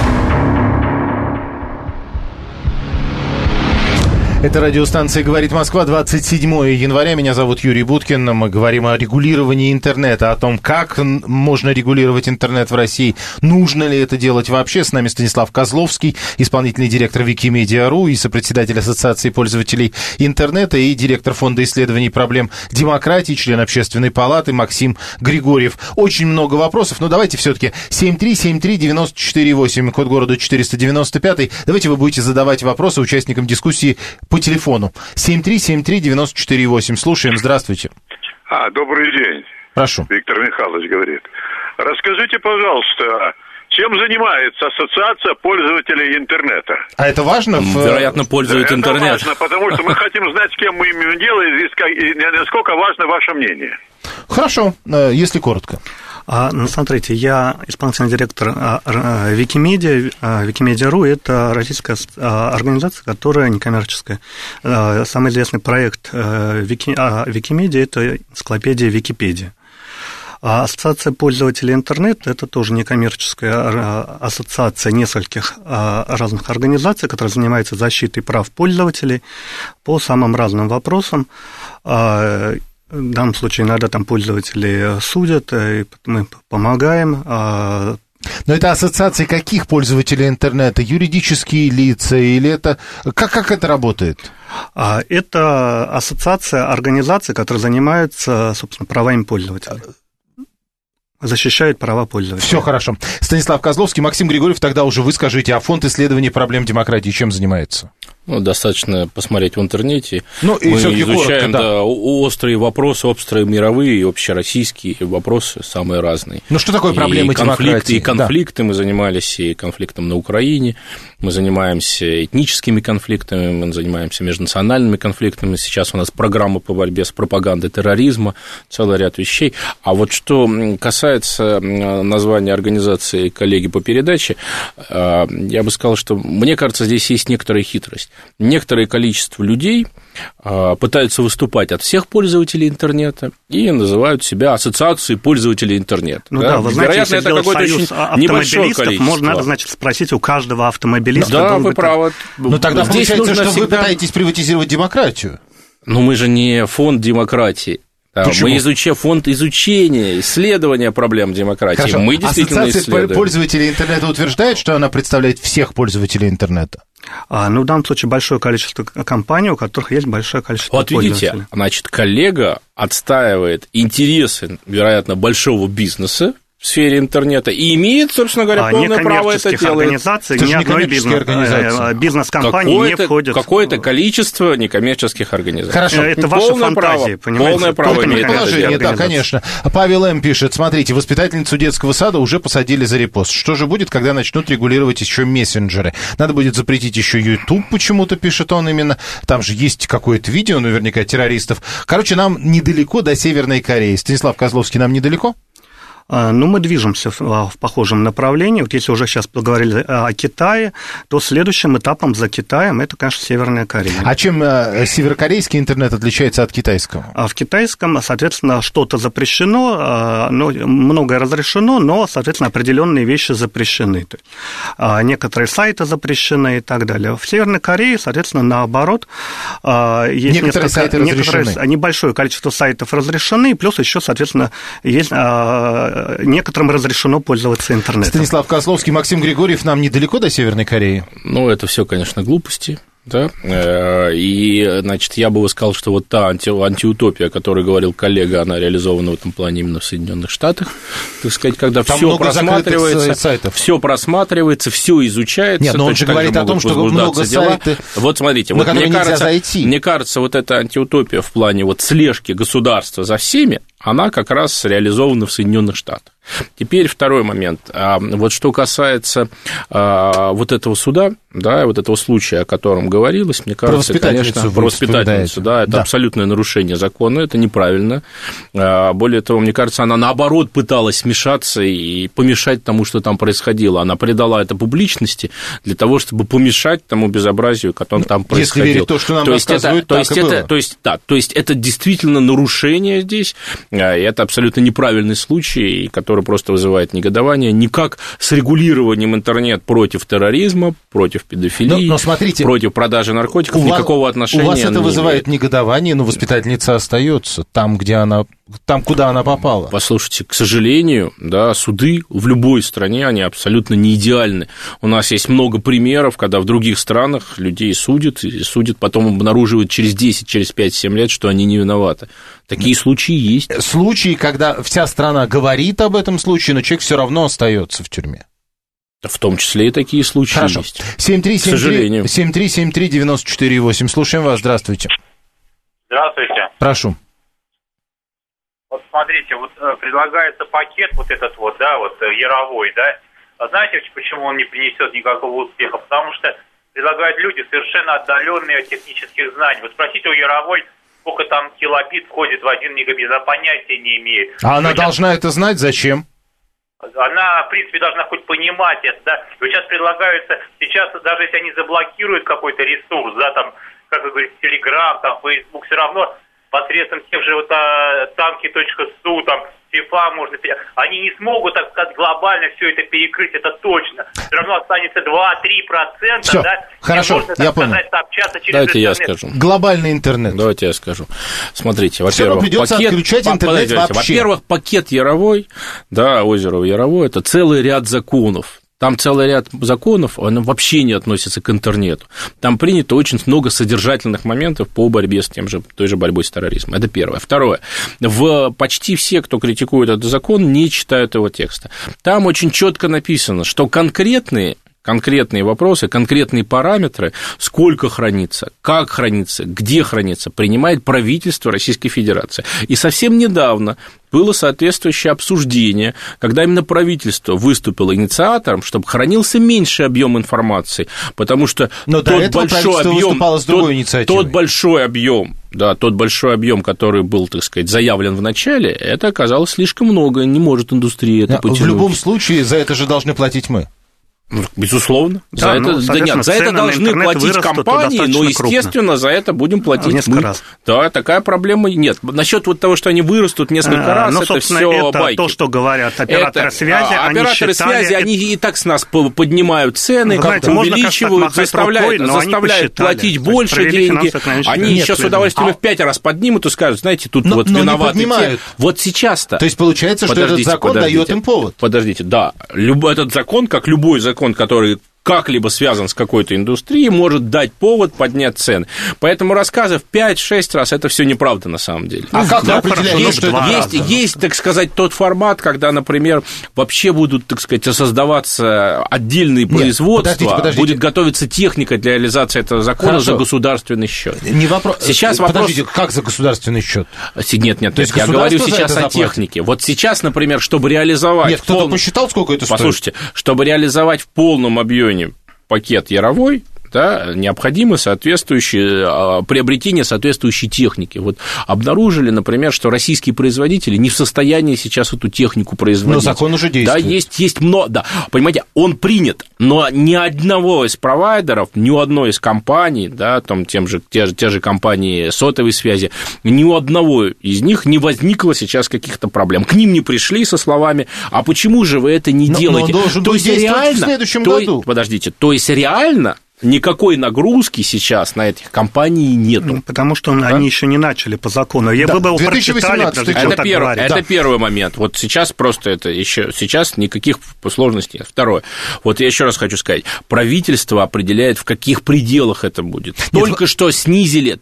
Это радиостанция «Говорит Москва», 27 января. Меня зовут Юрий Буткин. Мы говорим о регулировании интернета, о том, как можно регулировать интернет в России, нужно ли это делать вообще. С нами Станислав Козловский, исполнительный директор Викимедиа.ру и сопредседатель Ассоциации пользователей интернета и директор Фонда исследований проблем демократии, член Общественной палаты Максим Григорьев. Очень много вопросов, но давайте все-таки 7373948, код города 495. Давайте вы будете задавать вопросы участникам дискуссии по телефону. 7373948. Слушаем. Здравствуйте. Добрый день. Прошу. Виктор Михайлович говорит. Расскажите, пожалуйста, чем занимается Ассоциация пользователей интернета? А это важно? Вероятно, пользуют интернет. Это важно, потому что мы хотим знать, с кем мы имеем дело, и насколько важно ваше мнение. Хорошо, если коротко. Смотрите, я исполнительный директор Викимедиа. Викимедиа.ру – это российская организация, которая некоммерческая. Самый известный проект Викимедиа – это энциклопедия Википедия. Ассоциация пользователей интернета – это тоже некоммерческая ассоциация нескольких разных организаций, которая занимается защитой прав пользователей по самым разным вопросам. В данном случае иногда там пользователи судят, и мы помогаем. Но это ассоциации каких пользователей интернета? Юридические лица или это... Как это работает? Это ассоциация организаций, которые занимаются, собственно, правами пользователей. Защищает права пользователей. Все хорошо. Станислав Козловский, Максим Григорьев, тогда уже вы скажите, а Фонд исследований проблем демократии чем занимается? Достаточно посмотреть в интернете. И мы коротко, изучаем да. Острые вопросы, острые мировые и общероссийские вопросы, самые разные. Что такое проблемы демократии? И конфликты, да. Мы занимались и конфликтом на Украине, мы занимаемся этническими конфликтами, мы занимаемся межнациональными конфликтами. Сейчас у нас программа по борьбе с пропагандой терроризма, целый ряд вещей. А вот что касается названия организации коллеги по передаче, я бы сказал, что, мне кажется, здесь есть некоторая хитрость. Некоторое количество людей пытаются выступать от всех пользователей интернета и называют себя ассоциацией пользователей интернета. Вы знаете, если это какое-то очень небольшое количество. Надо, значит, спросить у каждого автомобилиста. Да, вы правы. Тогда здесь получается, что вы пытаетесь приватизировать демократию. Мы же не фонд демократии. Мы фонд изучения, исследования проблем демократии. Хорошо. Мы действительно исследуем. Ассоциация пользователей интернета утверждает, что она представляет всех пользователей интернета? В данном случае большое количество компаний, у которых есть большое количество пользователей. Вот видите, значит, коллега отстаивает интересы, вероятно, большого бизнеса в сфере интернета и имеет, собственно говоря, полное право это делать. Организаций, ни одной бизнес-компании не входит. Какое-то количество некоммерческих организаций. Хорошо. Это ваша фантазия, понимаете? Полное право имеет это делать. Да, конечно. Павел М. пишет, смотрите, воспитательницу детского сада уже посадили за репост. Что же будет, когда начнут регулировать еще мессенджеры? Надо будет запретить еще YouTube, почему-то пишет он именно. Там же есть какое-то видео, наверняка, террористов. Короче, нам недалеко до Северной Кореи. Станислав Козловский, нам недалеко? Мы движемся в похожем направлении. Вот если уже сейчас поговорили о Китае, то следующим этапом за Китаем это, конечно, Северная Корея. А чем северокорейский интернет отличается от китайского? В китайском, соответственно, что-то запрещено, многое разрешено, но, соответственно, определенные вещи запрещены. Некоторые сайты запрещены и так далее. В Северной Корее, соответственно, наоборот, есть некоторые сайты разрешены. Небольшое количество сайтов разрешены, плюс еще, соответственно, есть некоторым разрешено пользоваться интернетом. Станислав Козловский, Максим Григорьев, нам недалеко до Северной Кореи? Это все, конечно, глупости. Да? И, значит, я бы сказал, что вот та антиутопия, о которой говорил коллега, она реализована в этом плане именно в Соединенных Штатах, так сказать, когда все просматривается, все изучается. Нет, но он же говорит о том, что много сайтов, вот смотрите, мне кажется, вот эта антиутопия в плане вот слежки государства за всеми, она как раз реализована в Соединенных Штатах. Теперь второй момент. Вот что касается вот этого суда, да, вот этого случая, о котором говорилось, мне кажется, конечно, про воспитательницу, да, это абсолютное нарушение закона, это неправильно. Более того, мне кажется, она наоборот пыталась вмешаться и помешать тому, что там происходило. Она придала это публичности для того, чтобы помешать тому безобразию, которое там происходило. Если верить то, что нам рассказывают, так и было. То есть это действительно нарушение здесь, и это абсолютно неправильный случай, который просто вызывает негодование, никак с регулированием интернет против терроризма, против педофилии, но смотрите, против продажи наркотиков никакого отношения. У вас это вызывает негодование, но воспитательница остается там, куда она попала. Послушайте, к сожалению, да, суды в любой стране, они абсолютно не идеальны. У нас есть много примеров, когда в других странах людей судят, потом обнаруживают через 10, через 5-7 лет, что они не виноваты. Такие случаи есть. Случаи, когда вся страна говорит об этом случае, но человек все равно остается в тюрьме. В том числе и такие случаи Хорошо. есть. 7373948. Слушаем вас. Здравствуйте. Здравствуйте. Прошу. Вот смотрите, вот предлагается пакет вот этот вот, да, вот Яровой, да. А знаете, почему он не принесет никакого успеха? Потому что предлагают люди совершенно отдаленные от технических знаний. Вот спросите у Яровой, сколько там килобит входит в 1 мегабит, она понятия не имеет. А она должна это знать? Зачем? Она, в принципе, должна хоть понимать это, да. Вот сейчас предлагаются, даже если они заблокируют какой-то ресурс, да, там, как вы говорите, Telegram, там, Facebook, все равно посредством тех же вот танки.су, там, FIFA можно... Они не смогут, так сказать, глобально все это перекрыть, это точно. Все равно останется 2-3%, всё, да? Хорошо, можно, я понял. Общаться через Давайте интернет. я скажу. Глобальный интернет. Давайте я скажу. Смотрите, во-первых, придется отключать интернет вообще. Во-первых, пакет Яровой, да, озеро Яровой, это целый ряд законов. Там целый ряд законов, он вообще не относится к интернету. Там принято очень много содержательных моментов по борьбе с той же борьбой с терроризмом. Это первое. Второе. Почти все, кто критикует этот закон, не читают его текста. Там очень четко написано, что конкретные вопросы, конкретные параметры, сколько хранится, как хранится, где хранится, принимает правительство Российской Федерации. И совсем недавно было соответствующее обсуждение, когда именно правительство выступило инициатором, чтобы хранился меньший объем информации, потому что тот большой объем, который был, так сказать, заявлен в начале, это оказалось слишком много, не может индустрия это потянуть. В любом случае, за это же должны платить мы. Безусловно. За это должны платить компании, но, естественно, за это будем платить мы. Раз. Да, такая проблема нет. Насчет вот того, что они вырастут несколько раз, это все байки. То, что говорят операторы связи, они и так с нас поднимают цены, увеличивают, заставляют платить больше деньги. Они еще с удовольствием в 5 раз поднимут и скажут, знаете, тут вот виноваты те. Вот сейчас-то. То есть получается, что этот закон дает им повод. Подождите, да. Этот закон, как любой закон, который как-либо связан с какой-то индустрией, может дать повод поднять цены. Поэтому рассказы в 5-6 раз – это все неправда на самом деле. А как вы определяете, что это есть, так сказать, тот формат, когда, например, вообще будут, так сказать, создаваться отдельные производства, будет готовиться техника для реализации этого закона за государственный счет. Не вопрос. Сейчас подождите, как за государственный счет? Нет, я говорю сейчас о технике. Вот сейчас, например, чтобы реализовать... Нет, кто-то посчитал, сколько это стоит? Послушайте, чтобы реализовать в полном объеме пакет Яровой, да, необходимо приобретение соответствующей техники. Вот обнаружили, например, что российские производители не в состоянии сейчас эту технику производить. Но закон уже действует. Да, есть много. Да. Понимаете, он принят, но ни одного из провайдеров, ни у одной из компаний, да, там те же компании сотовой связи, ни у одного из них не возникло сейчас каких-то проблем. К ним не пришли со словами, а почему же вы это не делаете? Но он должен быть действовать в следующем году. Подождите, то есть реально никакой нагрузки сейчас на этих компаний нету. Потому что они еще не начали по закону. Вы бы прочитали, это первый момент. Вот сейчас просто это еще... Сейчас никаких сложностей нет. Второе. Вот я еще раз хочу сказать. Правительство определяет, в каких пределах это будет. Только что снизили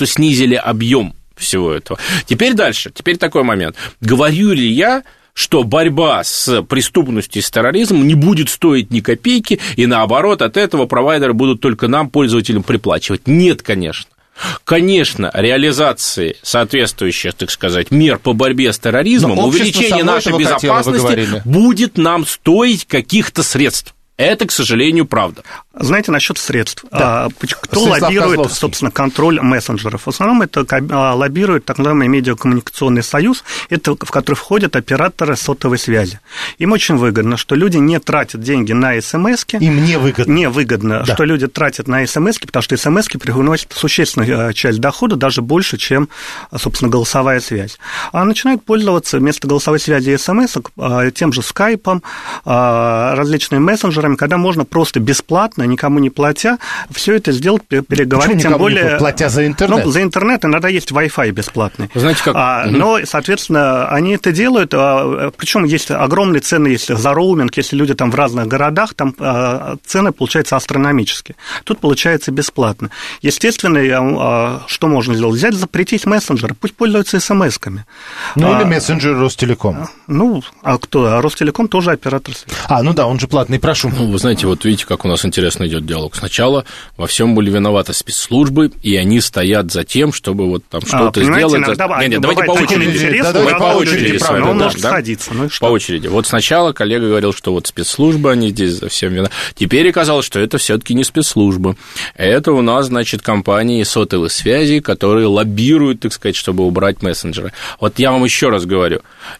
объем всего этого. Теперь дальше. Теперь такой момент. Говорю ли я, что борьба с преступностью и с терроризмом не будет стоить ни копейки, и наоборот, от этого провайдеры будут только нам, пользователям, приплачивать? Нет, конечно. Конечно, реализации соответствующих, так сказать, мер по борьбе с терроризмом, увеличение нашей безопасности будет нам стоить каких-то средств. Это, к сожалению, правда. Знаете, насчет средств. Да. Кто лоббирует, собственно, контроль мессенджеров? В основном это лоббирует так называемый медиакоммуникационный союз, это, в который входят операторы сотовой связи. Им очень выгодно, что люди не тратят деньги на СМСки. Им невыгодно. Невыгодно, да. Что люди тратят на СМСки, потому что СМСки приносят существенную часть дохода, даже больше, чем, собственно, голосовая связь. А начинают пользоваться вместо голосовой связи и СМСок тем же скайпом, различными мессенджерами, когда можно просто бесплатно, никому не платя, все это сделать, переговорить. Почему тем более, не платя за интернет? Ну, за интернет иногда есть Wi-Fi бесплатный. Знаете, как... Но, соответственно, они это делают, причем есть огромные цены, если за роуминг, если люди там в разных городах, там цены получаются астрономические. Тут получается бесплатно. Естественно, что можно сделать? Взять, запретить мессенджеры, пусть пользуются смс-ками. Ну, или мессенджер Ростелеком. Ну, а кто? Ростелеком тоже оператор связи. Ну да, он же платный, прошу. Ну, вы знаете, вот видите, как у нас интересно идет диалог. Сначала во всем были виноваты спецслужбы, и они стоят за тем, чтобы вот там что-то сделать. Давайте по очереди. Давайте по очереди, правда. Он может садиться. По очереди. Вот сначала коллега говорил, что вот спецслужбы, они здесь за всем виноваты. Теперь оказалось, что это все-таки не спецслужбы. Это у нас, значит, компании сотовой связи, которые лоббируют, так сказать, чтобы убрать мессенджеры. Вот я вам еще раз говорю,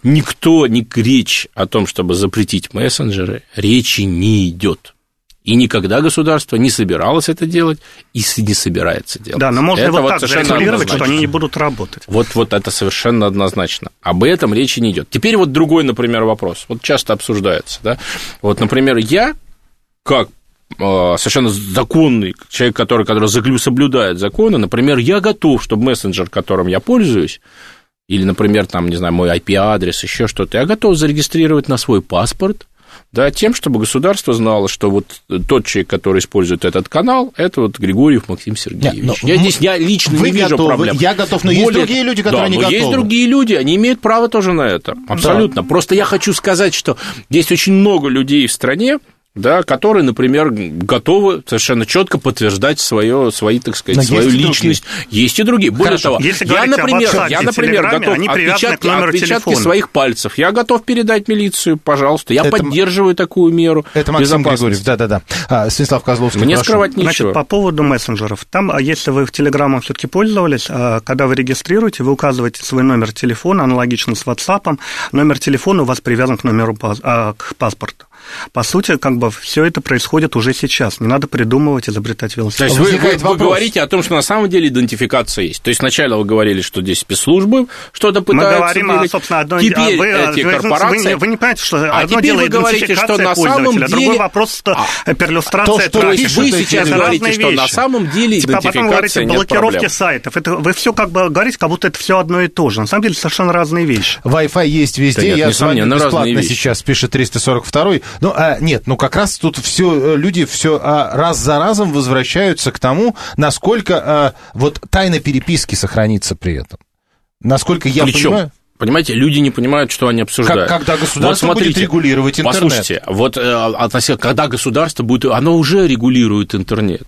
речь о том, чтобы запретить мессенджеры, речи не идет. И никогда государство не собиралось это делать и не собирается делать. Да, но можно это вот так регулировать, что они не будут работать. Вот это совершенно однозначно. Об этом речи не идет. Теперь вот другой, например, вопрос. Вот часто обсуждается, да. Вот, например, я, как совершенно законный человек, который соблюдает законы, например, я готов, чтобы мессенджер, которым я пользуюсь, или, например, там, не знаю, мой IP-адрес, еще что-то, я готов зарегистрировать на свой паспорт, да, тем, чтобы государство знало, что вот тот человек, который использует этот канал, это вот Григорьев Максим Сергеевич. Я лично не вижу проблем. Я готов, но есть другие люди, которые не готовы. Есть другие люди, они имеют право тоже на это, абсолютно. Да. Просто я хочу сказать, что есть очень много людей в стране, да, которые, например, готовы совершенно четко подтверждать свою, так сказать, свою личность. Есть и другие. Более того, я, например, готов отпечатки своих пальцев. Я готов передать милицию, пожалуйста. Я поддерживаю такую меру. Это Максим Григорьев, да. Станислав Козловский, мне скрывать нечего. Значит, по поводу мессенджеров. Там, если вы в Телеграмом все-таки пользовались, когда вы регистрируете, вы указываете свой номер телефона, аналогично с WhatsApp. Номер телефона у вас привязан к номеру к паспорту. По сути, как бы все это происходит уже сейчас. Не надо придумывать, изобретать велосипед. То есть вы говорите о том, что на самом деле идентификация есть. То есть сначала вы говорили, что здесь спецслужбы что-то пытаются. Мы говорим, собственно, теперь эти корпорации. Вы не понимаете, что одно теперь дело вы говорите, что на самом деле. Другой вопрос, перлюстрация. То есть вы сейчас говорите, что на самом деле идентификация потом говорите нет блокировки проблем. сайтов. Вы все как бы говорите, как будто это все одно и то же. На самом деле совершенно разные вещи. Wi-Fi есть везде. Я звоню бесплатно сейчас, пишет 342-й. Нет, как раз тут люди раз за разом возвращаются к тому, насколько вот тайна переписки сохранится при этом. Насколько я понимаю... Понимаете, люди не понимают, что они обсуждают. Когда государство будет регулировать интернет. Послушайте, когда государство будет... Оно уже регулирует интернет.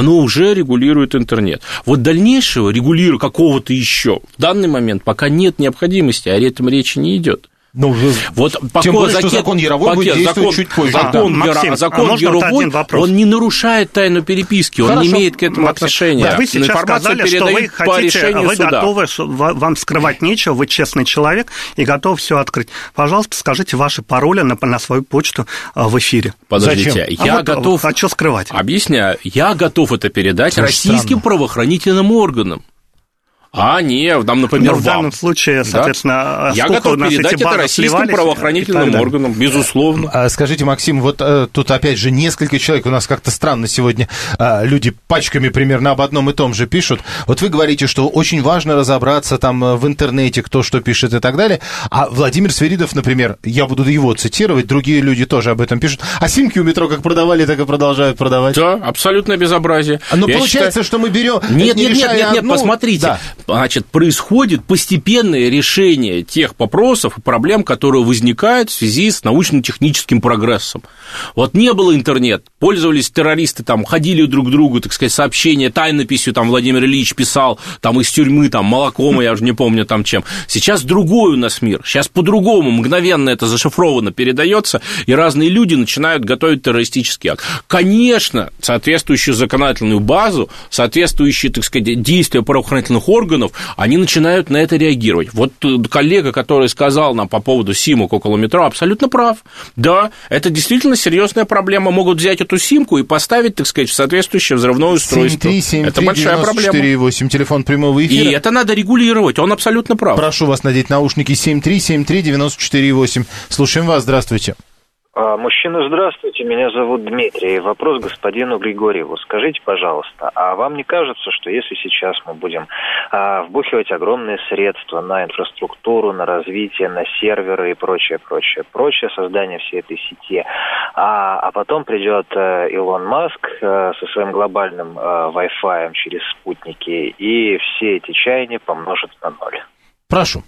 Вот дальнейшего регулирования какого-то еще в данный момент пока нет необходимости, о этом речи не идет. Тем более, что закон Яровой будет действовать чуть позже. Закон Яровой, он не нарушает тайну переписки, он не имеет к этому отношения. Вы сейчас сказали, что вы хотите, вы готовы, вам скрывать нечего, вы честный человек и готовы все открыть. Пожалуйста, скажите ваши пароли на свою почту в эфире. Подождите, я готов... Хочу скрывать. Объясняю, я готов это передать российским правоохранительным органам. Например, в данном случае, соответственно, я готов передать это российским правоохранительным органам, безусловно. Скажите, Максим, вот тут опять же несколько человек, у нас как-то странно сегодня люди пачками примерно об одном и том же пишут. Вот вы говорите, что очень важно разобраться там в интернете, кто что пишет и так далее, а Владимир Свиридов, например, я буду его цитировать, другие люди тоже об этом пишут, а симки у метро как продавали, так и продолжают продавать. Да, абсолютное безобразие. Но получается, что мы берем... Нет, посмотрите. значит, происходит постепенное решение тех вопросов и проблем, которые возникают в связи с научно-техническим прогрессом. Вот не было интернета, пользовались террористы, там, ходили друг к другу, так сказать, сообщения, тайнописью, там, Владимир Ильич писал, там, из тюрьмы, там, молоком, я уже не помню, там, чем. Сейчас другой у нас мир, сейчас по-другому, мгновенно это зашифровано передается, и разные люди начинают готовить террористический акт. Конечно, соответствующую законодательную базу, соответствующие, так сказать, действия правоохранительных органов, они начинают на это реагировать. Вот коллега, который сказал нам по поводу симок около метро, абсолютно прав. Да, это действительно серьезная проблема. Могут взять эту симку и поставить, так сказать, в соответствующее взрывное устройство. 7373948, это большая проблема. телефон прямого эфира. И это надо регулировать, он абсолютно прав. Прошу вас надеть наушники 7373948. Слушаем вас, здравствуйте. Мужчина, здравствуйте, меня зовут Дмитрий. Вопрос господину Григорьеву. Скажите, пожалуйста, а вам не кажется, что если сейчас мы будем вбухивать огромные средства на инфраструктуру, на развитие, на серверы и прочее, создание всей этой сети, а потом придет Илон Маск со своим глобальным Wi-Fi через спутники, и все эти чаяния помножат на 0? Прошу.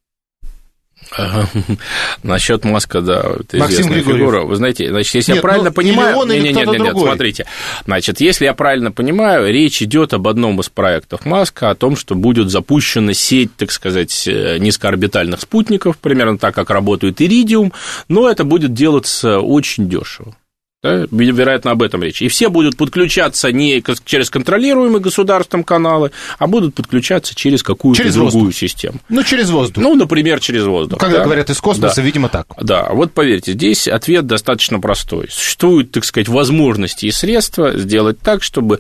Насчет Маска, да, это Максим известная фигура. Вы знаете, значит, если я правильно понимаю... Нет, смотрите. Значит, если я правильно понимаю, речь идет об одном из проектов Маска, о том, что будет запущена сеть, так сказать, низкоорбитальных спутников, примерно так, как работает Иридиум, но это будет делаться очень дешево. Да, вероятно, об этом речь. И все будут подключаться не через контролируемые государством каналы, а будут подключаться через какую-то другую систему. Ну, через воздух. Ну, например, через воздух. Когда говорят из космоса, видимо, так. Да, вот поверьте, здесь ответ достаточно простой. Существуют, так сказать, возможности и средства сделать так, чтобы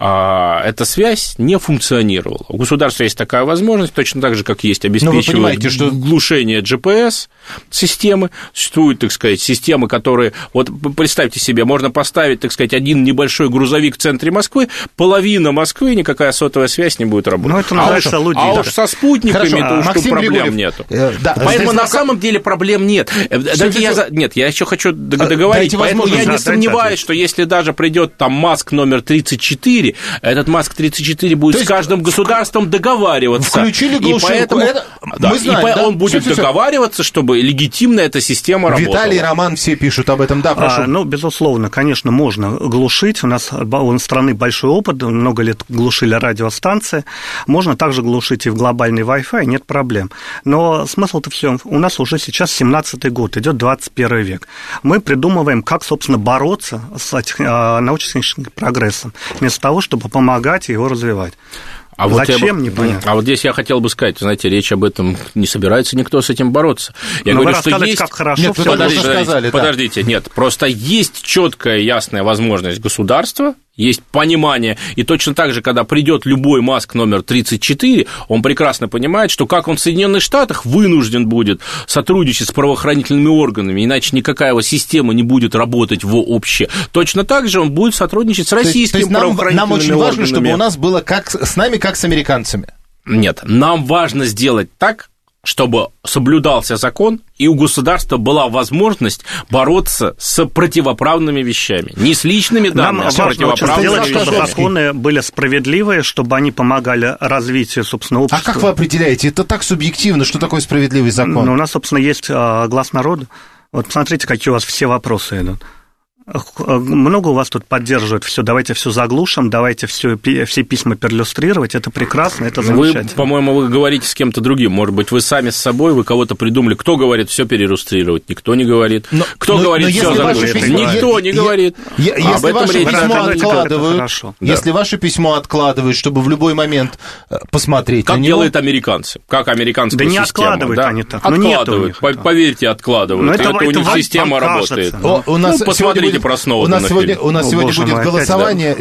эта связь не функционировала. У государства есть такая возможность, точно так же, как есть обеспечивание глушение GPS-системы. Существуют, так сказать, системы, которые... Вот представьте себе, можно поставить, так сказать, один небольшой грузовик в центре Москвы, половина Москвы, никакая сотовая связь не будет работать. Ну, это называется лудить. А уж со спутниками, то уж тут проблем нету. Поэтому на самом деле проблем нет. Нет, я еще хочу договорить. Поэтому я не сомневаюсь, что если даже придет там Маск номер 34, этот Маск 34 будет с каждым государством договариваться. Включили глушилку. И он будет договариваться, чтобы легитимно эта система работала. Виталий, Роман, все пишут об этом. Да, прошу. Ну, безусловно, конечно, можно глушить. У нас у страны большой опыт, много лет глушили радиостанции. Можно также глушить и в глобальный Wi-Fi, нет проблем. Но смысл-то все. У нас уже сейчас 17-й год, идет 21 век. Мы придумываем, как, собственно, бороться с научно-техническим прогрессом, вместо того, чтобы помогать его развивать. Зачем, непонятно. А вот здесь я хотел бы сказать, знаете, речь об этом, не собирается никто с этим бороться. Я говорю, что есть... как хорошо. Нет, подождите, нет, просто есть четкая, ясная возможность государства, есть понимание, и точно так же, когда придет любой Маск номер 34, он прекрасно понимает, что как он в Соединенных Штатах вынужден будет сотрудничать с правоохранительными органами, иначе никакая его система не будет работать вообще. Точно так же он будет сотрудничать с российскими правоохранительными органами. Нам очень важно, чтобы у нас было как с нами, как с американцами. Нет, нам важно сделать так, чтобы соблюдался закон, и у государства была возможность бороться с противоправными вещами. Не с личными данными, а с противоправными вещами. Чтобы законы были справедливые, чтобы они помогали развитию, собственно, общества. А как вы определяете? Это так субъективно, что такое справедливый закон? Ну, у нас, собственно, есть глас народа. Вот посмотрите, какие у вас все вопросы идут. Много у вас тут поддерживают все, давайте все заглушим, давайте все письма перлюстрировать, это прекрасно, это замечательно. Вы, по-моему, вы говорите с кем-то другим, может быть, вы сами с собой, вы кого-то придумали, кто говорит все переиллюстрировать, никто не говорит, кто говорит все заглушить, никто не говорит. Если ваше письмо откладывают, если ваше письмо откладывают, чтобы в любой момент посмотреть как делают американцы, как американская система. Да не откладывают они так, откладывают, поверьте, откладывают, это у них система работает. Посмотрите. У нас сегодня будет голосование,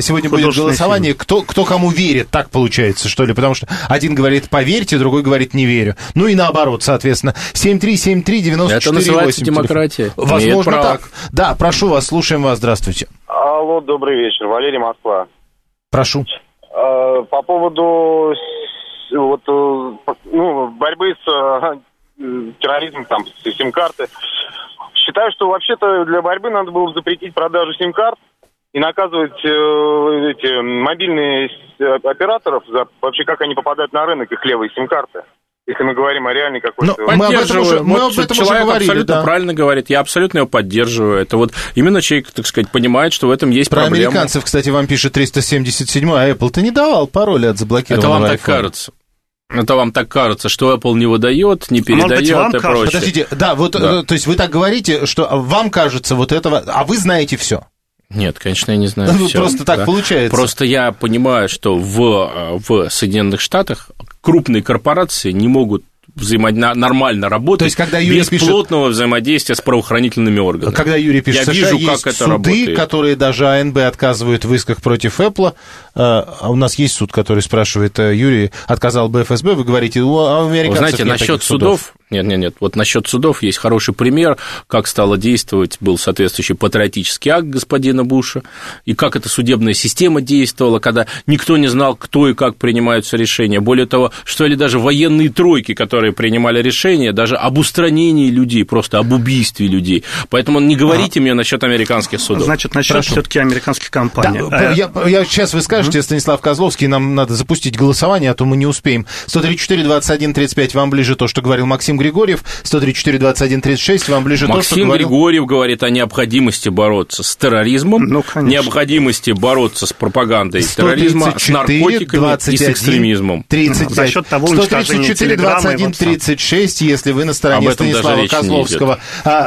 кто кому верит, так получается, что ли, потому что один говорит «поверьте», другой говорит «не верю». Ну и наоборот, соответственно. 7373948. Это называется демократия. Возможно, так. Да, прошу вас, слушаем вас, здравствуйте. Алло, добрый вечер, Валерий, Москва. Прошу. По поводу борьбы с терроризмом, там, с сим-карты. Считаю, что вообще-то для борьбы надо было запретить продажу сим-карт и наказывать эти мобильные операторов за вообще как они попадают на рынок, их левые сим-карты. Если мы говорим о реальной какой-то... Мы об этом уже говорили, абсолютно правильно говорит, я абсолютно его поддерживаю. Это вот именно человек, так сказать, понимает, что в этом есть проблема. Про американцев, кстати, вам пишет 377, а Apple-то не давал пароли от заблокированного iPhone. Это вам так кажется. Это вам так кажется, что Apple не выдает, не передает и прочее. Подождите, да, вот, да. То есть вы так говорите, что вам кажется вот этого, а вы знаете все. Нет, конечно, я не знаю всё. Просто так получается. Просто я понимаю, что в Соединенных Штатах крупные корпорации не могут нормально работать, то есть, когда без плотного взаимодействия с правоохранительными органами. Когда Юрий пишет, я вижу, как это суды, работает. Которые даже АНБ отказывают в исках против Apple. А у нас есть суд, который спрашивает, Юрий, отказал бы ФСБ, вы говорите, а у американцев знаете, насчет судов... Нет, вот насчет судов есть хороший пример, как стало действовать, был соответствующий патриотический акт господина Буша, и как эта судебная система действовала, когда никто не знал, кто и как принимаются решения. Более того, что ли даже военные тройки, которые принимали решения, даже об устранении людей, просто об убийстве людей. Поэтому не говорите мне насчет американских судов. Значит, насчет все-таки американских компаний. Да, сейчас вы скажете, Станислав Козловский, нам надо запустить голосование, а то мы не успеем. 134-21-35, вам ближе то, что говорил Максим Григорьев, 134-21-36, вам ближе то, что говорил... Максим Григорьев говорит о необходимости бороться с терроризмом, необходимости бороться с пропагандой терроризма, с наркотиками и с экстремизмом. 35. За счет того уничтожения Телеграма и 134-21-36, если вы на стороне Станислава Козловского.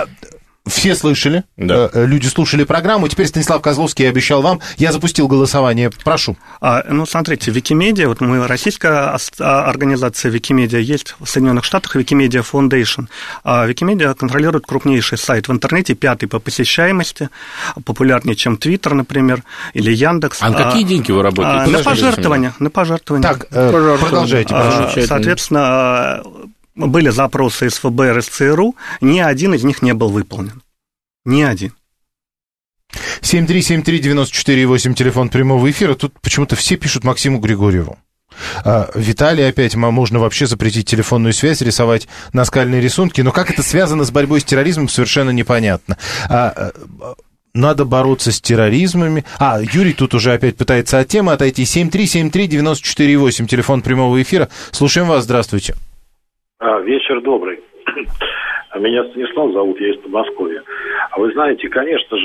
Все слышали, да. Люди слушали программу. Теперь Станислав Козловский обещал вам. Я запустил голосование. Прошу. Смотрите, Викимедиа, вот мы, российская организация Викимедиа, есть в Соединенных Штатах Викимедиа Foundation. Викимедиа контролирует крупнейший сайт в интернете, 5-й по посещаемости, популярнее, чем Твиттер, например, или Яндекс. А на какие деньги вы работаете? На пожертвования. Так, продолжайте. Соответственно, были запросы из ФБР, из ЦРУ, ни один из них не был выполнен. Ни один. 7373948, телефон прямого эфира. Тут почему-то все пишут Максиму Григорьеву. Виталий опять, можно вообще запретить телефонную связь, рисовать наскальные рисунки. Но как это связано с борьбой с терроризмом, совершенно непонятно. Надо бороться с терроризмами. Юрий тут уже опять пытается от темы отойти. 7373948, телефон прямого эфира. Слушаем вас, здравствуйте. Вечер добрый. Меня Станислав зовут, я из Подмосковья. Вы знаете, конечно,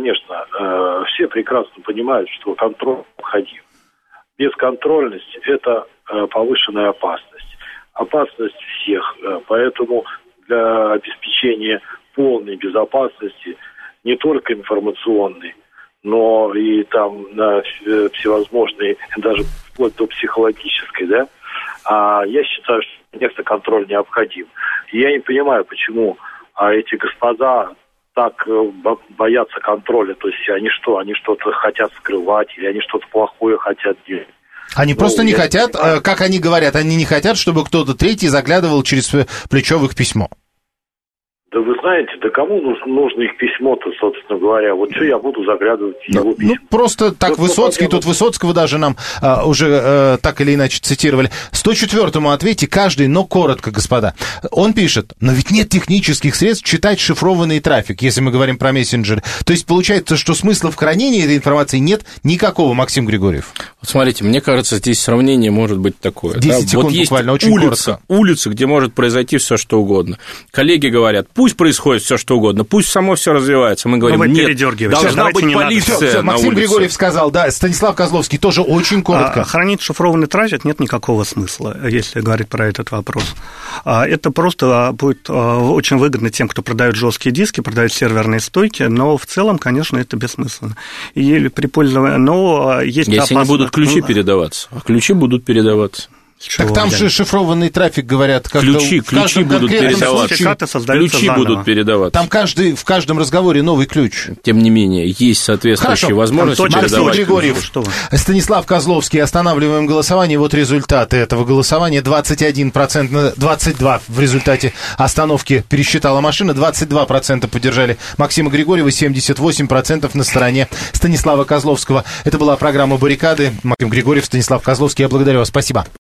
все прекрасно понимают, что контроль необходим. Бесконтрольность – это повышенная опасность. Опасность всех. Поэтому для обеспечения полной безопасности, не только информационной, но и там всевозможные, даже вплоть до психологической, да, я считаю, что, конечно, контроль необходим. И я не понимаю, почему эти господа так боятся контроля. То есть они что-то хотят скрывать, или они что-то плохое хотят делать. Они просто не хотят, как они говорят, они не хотят, чтобы кто-то третий заглядывал через плечо в их письмо. Да вы знаете, да кому нужно их письмо-то, собственно говоря? Вот что я буду заглядывать в его письмо? Просто так Высоцкий, тут Высоцкого даже нам уже так или иначе цитировали. 104-му ответьте каждый, но коротко, господа. Он пишет, но ведь нет технических средств читать шифрованный трафик, если мы говорим про мессенджеры. То есть получается, что смысла в хранении этой информации нет никакого, Максим Григорьев. Вот смотрите, мне кажется, здесь сравнение может быть такое. 10 секунд вот буквально, очень коротко. Улица, где может произойти все что угодно. Коллеги говорят, пусть происходит все что угодно, пусть само все развивается. Мы говорим, нет, должна быть полиция на Максим улице. Григорьев сказал, да, Станислав Козловский тоже очень коротко. Хранить шифрованный трафик нет никакого смысла, если говорить про этот вопрос. Это просто будет очень выгодно тем, кто продает жесткие диски, продает серверные стойки, но в целом, конечно, это бессмысленно. И при пользовании, но есть если не будут ключи передаваться, а ключи будут передаваться. Так там же шифрованный трафик, говорят, как ключи будут передаваться. Ключи будут передаваться. Там в каждом разговоре новый ключ. Тем не менее, есть соответствующие возможности передавать. Григорьев, Станислав Козловский, останавливаем голосование. Вот результаты этого голосования. 21%, 22% в результате остановки пересчитала машина, 22% поддержали Максима Григорьева, 78% на стороне Станислава Козловского. Это была программа «Баррикады». Максим Григорьев, Станислав Козловский. Я благодарю вас. Спасибо.